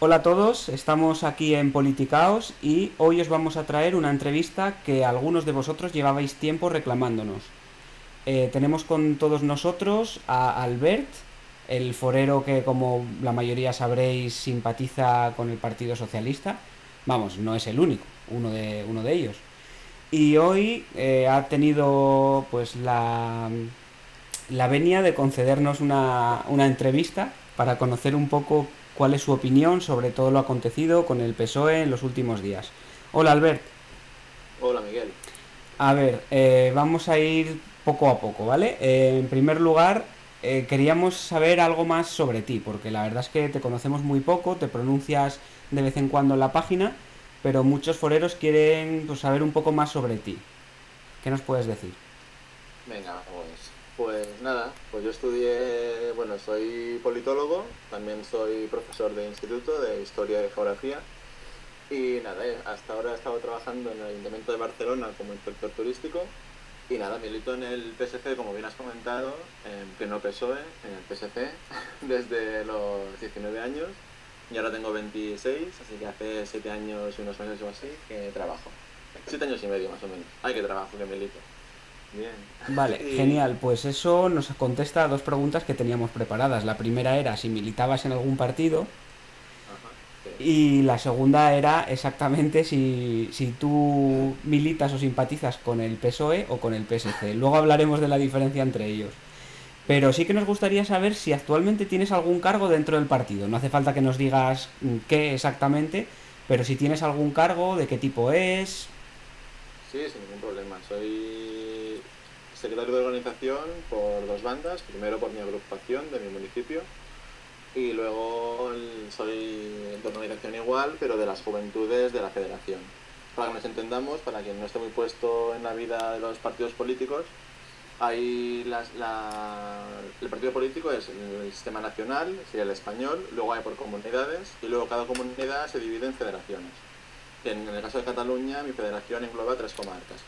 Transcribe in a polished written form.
Hola a todos, estamos aquí en Politicaos y hoy os vamos a traer una entrevista que algunos de vosotros llevabais tiempo reclamándonos. Tenemos con todos nosotros a Albert, el forero que, como la mayoría sabréis, simpatiza con el Partido Socialista. Vamos, no es el único, uno de ellos. Y hoy ha tenido pues la venia de concedernos una entrevista para conocer un poco cuál es su opinión sobre todo lo acontecido con el PSOE en los últimos días. Hola Albert. Hola Miguel. A ver, vamos a ir poco a poco, ¿vale? En primer lugar, queríamos saber algo más sobre ti, porque la verdad es que te conocemos muy poco, te pronuncias de vez en cuando en la página, pero muchos foreros quieren pues, saber un poco más sobre ti. ¿Qué nos puedes decir? Venga, pues nada, pues yo estudié, bueno, soy politólogo, también soy profesor de instituto de Historia y Geografía y nada, hasta ahora he estado trabajando en el Ayuntamiento de Barcelona como inspector turístico y nada, milito en el PSC, como bien has comentado, en pleno PSOE, en el PSC, desde los 19 años y ahora tengo 26, así que hace 7 años y unos meses o así que trabajo. 7 años y medio más o menos. Ay, que trabajo, que milito. Bien. Vale, Y... genial. Pues eso nos contesta a dos preguntas que teníamos preparadas. La primera era si militabas en algún partido Ajá, sí. y la segunda era exactamente si tú militas o simpatizas con el PSOE o con el PSC. Luego hablaremos de la diferencia entre ellos. Pero Vale. sí que nos gustaría saber si actualmente tienes algún cargo dentro del partido. No hace falta que nos digas qué exactamente, pero si tienes algún cargo, de qué tipo es. Sí, sin ningún problema. Soy secretario de organización por dos bandas. Primero por mi agrupación de mi municipio y luego soy de organización igual, pero de las juventudes de la federación. Para que nos entendamos, para quien no esté muy puesto en la vida de los partidos políticos, el partido político es el sistema nacional, sería el español, luego hay por comunidades y luego cada comunidad se divide en federaciones. En el caso de Cataluña, mi federación engloba tres comarcas,